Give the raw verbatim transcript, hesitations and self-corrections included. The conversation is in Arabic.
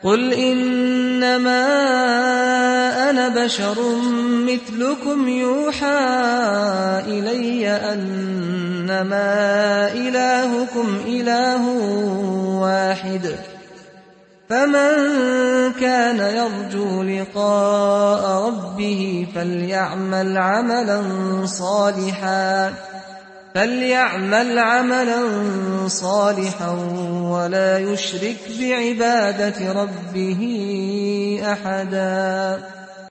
قل إنما أنا بشر مثلكم يوحى إلي أنما إلهكم إله واحد فمن كان يرجو لقاء ربه فليعمل عملا صالحا فليعمل عملا صالحا ولا يشرك بعبادة ربه أحدا.